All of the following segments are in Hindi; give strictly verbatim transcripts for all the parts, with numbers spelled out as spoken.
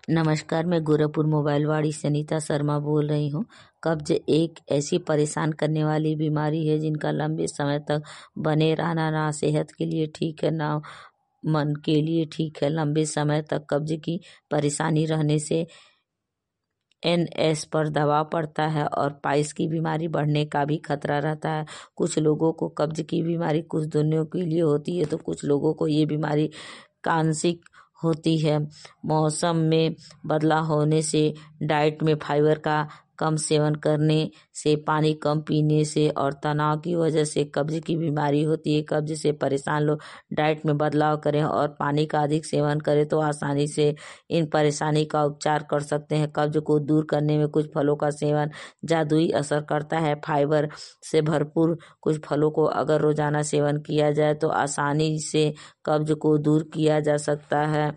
नमस्कार, मैं गोरखपुर मोबाइल वाड़ी से अनीता शर्मा बोल रही हूँ। कब्ज एक ऐसी परेशान करने वाली बीमारी है जिनका लंबे समय तक बने रहना ना सेहत के लिए ठीक है ना मन के लिए ठीक है। लंबे समय तक कब्ज की परेशानी रहने से एन एस पर दबाव पड़ता है और पाइल्स की बीमारी बढ़ने का भी खतरा रहता है। कुछ लोगों को कब्ज की बीमारी कुछ दिनों के लिए होती है तो कुछ लोगों को ये बीमारी आंशिक होती है। मौसम में बदलाव होने से, डाइट में फाइबर का कम सेवन करने से, पानी कम पीने से और तनाव की वजह से कब्ज की बीमारी होती है। कब्ज से परेशान लोग डाइट में बदलाव करें और पानी का अधिक सेवन करें तो आसानी से इन परेशानी का उपचार कर सकते हैं। कब्ज को दूर करने में कुछ फलों का सेवन जादुई असर करता है। फाइबर से भरपूर कुछ फलों को अगर रोजाना सेवन किया जाए तो आसानी से कब्ज को दूर किया जा सकता है।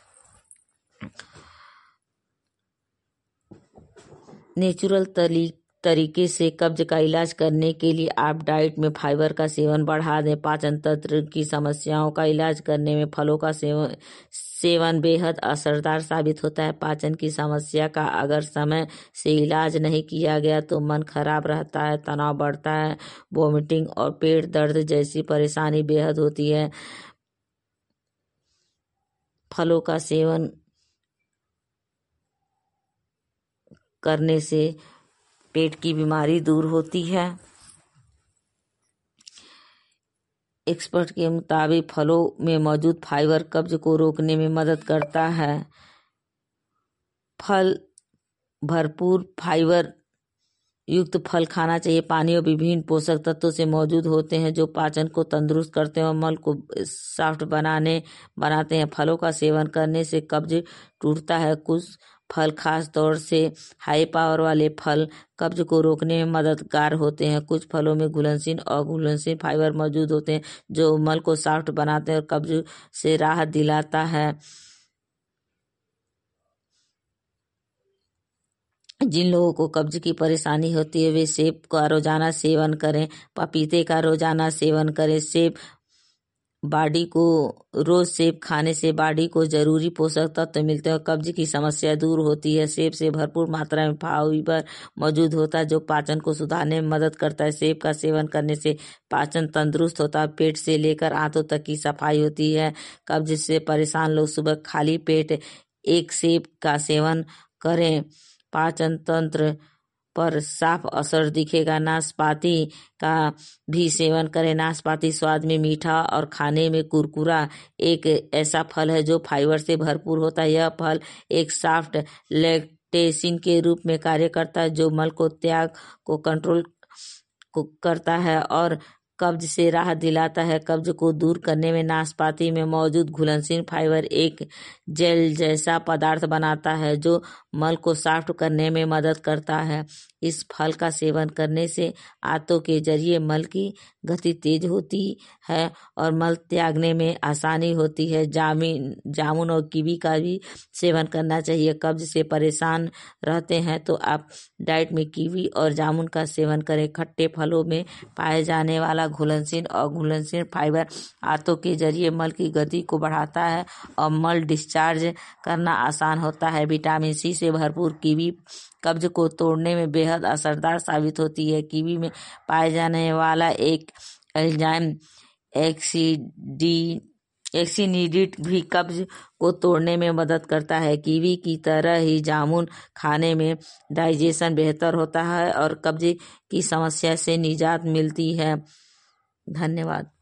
नेचुरल तरीके से कब्ज का इलाज करने के लिए आप डाइट में फाइबर का सेवन बढ़ा दें। पाचन तंत्र की समस्याओं का इलाज करने में फलों का सेवन सेवन बेहद असरदार साबित होता है। पाचन की समस्या का अगर समय से इलाज नहीं किया गया तो मन खराब रहता है, तनाव बढ़ता है, वोमिटिंग और पेट दर्द जैसी परेशानी बेहद होती है। फलों का सेवन करने से पेट की बीमारी दूर होती है। एक्सपर्ट के मुताबिक फलों में मौजूद फाइबर कब्ज को रोकने में मदद करता है। फल भरपूर फाइबर युक्त फल खाना चाहिए। पानी और विभिन्न पोषक तत्वों से मौजूद होते हैं जो पाचन को तंदुरुस्त करते हैं और मल को सॉफ्ट बनाने बनाते हैं। फलों का सेवन करने से कब्ज टूटता है। कुछ फल, खास तौर से हाई पावर वाले फल, कब्ज को रोकने में मददगार होते हैं। कुछ फलों में घुलनशील और घुलनशील फाइबर मौजूद होते हैं जो मल को सॉफ्ट बनाते हैं और कब्ज से राहत दिलाता है। जिन लोगों को कब्ज की परेशानी होती है वे सेब का रोजाना सेवन करें। पपीते का रोजाना सेवन करें। सेब बॉडी को रोज सेब खाने से बॉडी को जरूरी पोषक तत्व मिलते हैं और कब्ज की समस्या दूर होती है। सेब से भरपूर मात्रा में फाइबर मौजूद होता है जो पाचन को सुधारने में मदद करता है। सेब का सेवन करने से पाचन तंदुरुस्त होता है। पेट से लेकर आंतों तक की सफाई होती है। कब्ज से परेशान लोग सुबह खाली पेट एक सेब का सेवन करें। पाचन तंत्र पर साफ असर दिखेगा। नाशपाती का भी सेवन करें। नाशपाती स्वाद में मीठा और खाने में कुरकुरा एक ऐसा फल है जो फाइबर से भरपूर होता है। यह फल एक सॉफ्ट लैक्टेसिन के रूप में कार्य करता है जो मल को त्याग को कंट्रोल को करता है और कब्ज से राहत दिलाता है। कब्ज को दूर करने में नाशपाती में मौजूद घुलनशील फाइबर एक जेल जैसा पदार्थ बनाता है जो मल को सॉफ्ट करने में मदद करता है। इस फल का सेवन करने से आंतों के जरिए मल की गति तेज होती है और मल त्यागने में आसानी होती है। जामिन जामुन और कीवी का भी सेवन करना चाहिए। कब्ज से परेशान रहते हैं तो आप डाइट में कीवी और जामुन का सेवन करें। खट्टे फलों में पाए जाने वाला घुलनशील और घुलनशील फाइबर आंतों के जरिए मल की गति को बढ़ाता है और मल डिस्चार्ज करना आसान होता है। विटामिन सी से भरपूर कीवी कब्ज को तोड़ने में बेहद असरदार साबित होती है। कीवी में पाए जाने वाला एक एंजाइम एक्सीडी एक्सीनिडिट भी कब्ज को तोड़ने में मदद करता है। कीवी की तरह ही जामुन खाने में डाइजेशन बेहतर होता है और कब्ज की समस्या से निजात मिलती है। धन्यवाद।